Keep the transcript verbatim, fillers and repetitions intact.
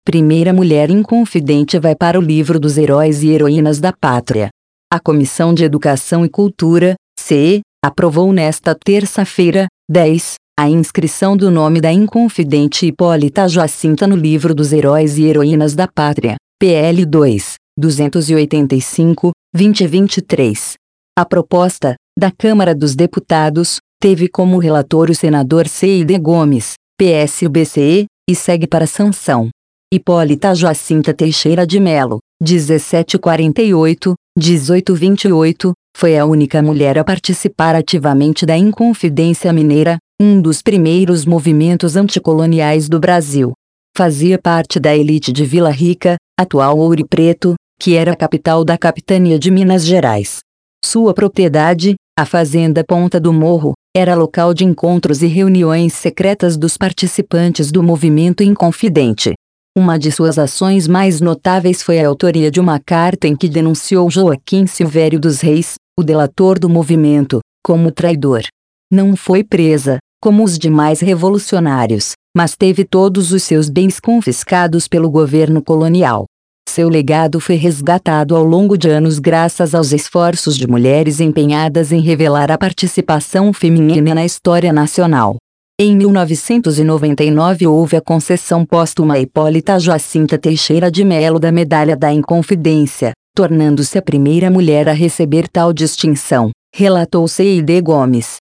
Primeira mulher inconfidente vai para o livro dos heróis e heroínas da pátria. A Comissão de Educação e Cultura, C E, aprovou nesta terça-feira, dez, a inscrição do nome da inconfidente Hipólita Jacinta no livro dos heróis e heroínas da pátria, P L dois, duzentos e oitenta e cinco, vinte vinte e três. A proposta, da Câmara dos Deputados, teve como relator o senador C I D Gomes, P S B C, e segue para sanção. Hipólita Jacinta Teixeira de Melo, dezessete quarenta e oito, dezoito vinte e oito, foi a única mulher a participar ativamente da Inconfidência Mineira, um dos primeiros movimentos anticoloniais do Brasil. Fazia parte da elite de Vila Rica, atual Ouro Preto, que era a capital da capitania de Minas Gerais. Sua propriedade, a Fazenda Ponta do Morro, era local de encontros e reuniões secretas dos participantes do movimento Inconfidente. Uma de suas ações mais notáveis foi a autoria de uma carta em que denunciou Joaquim Silvério dos Reis, o delator do movimento, como traidor. Não foi presa, como os demais revolucionários, mas teve todos os seus bens confiscados pelo governo colonial. Seu legado foi resgatado ao longo de anos graças aos esforços de mulheres empenhadas em revelar a participação feminina na história nacional. Em mil novecentos e noventa e nove houve a concessão póstuma a Hipólita Jacinta Teixeira de Melo da Medalha da Inconfidência, tornando-se a primeira mulher a receber tal distinção, relatou C I D Gomes.